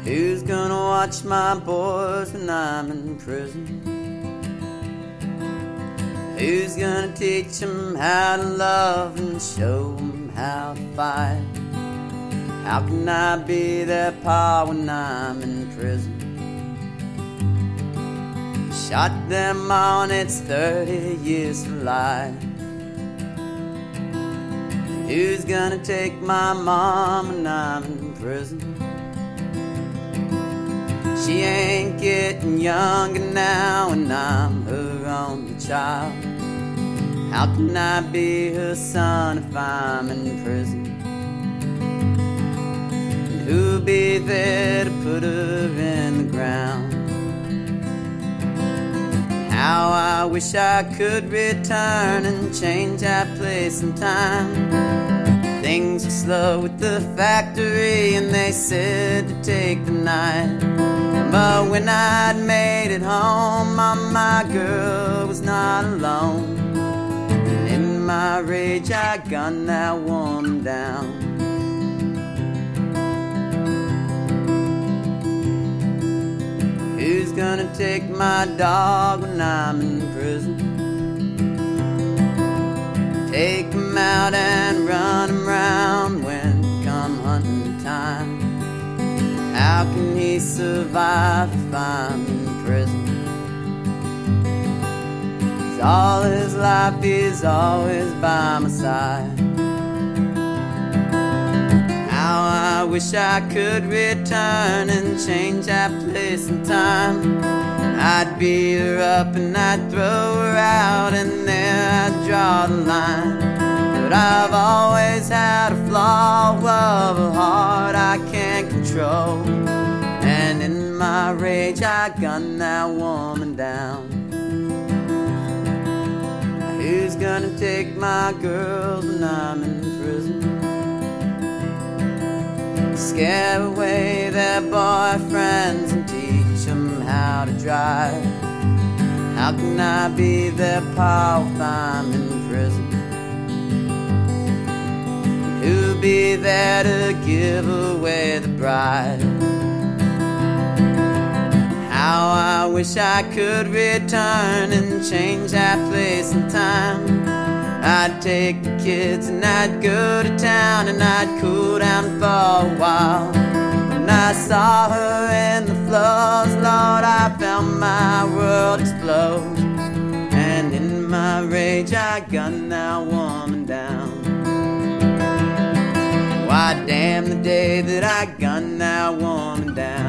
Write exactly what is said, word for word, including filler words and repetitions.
Who's gonna watch my boys when I'm in prison? Who's gonna teach them how to love and show them how to fight? How can I be their pa when I'm in prison? Shot them on its thirty years to life. Who's gonna take my mom when I'm in prison? She ain't getting younger now, and I'm her only child. How can I be her son if I'm in prison? And who'll be there to put her in the ground? How I wish I could return and change that place and time. Things were slow at the factory and they said to take the night. But when I'd made it home, my, my girl was not alone. And in my rage I gunned that woman down. Who's gonna take my dog when I'm in prison? Take him out and run him round when come hunting time. How can he survive if I'm in prison? 'Cause all his life he's always by my side. How I wish I could return and change that place and time. I'd beat her up and I'd throw her out, and there I'd draw the line. But I've always had a flaw of a heart I can't control. And in my rage I gunned that woman down. Who's gonna take my girls when I'm in prison? Scare away their boyfriends and teach them how to drive. How can I be their pa if I'm in prison? Who'll be there to give away the bride? How I wish I could return and change that place and time. I'd take the kids and I'd go to town and I'd cool down for a while. When I saw her in the floors, Lord, I felt my world explode. And in my rage I gunned that woman down. Why damn the day that I gunned that woman down.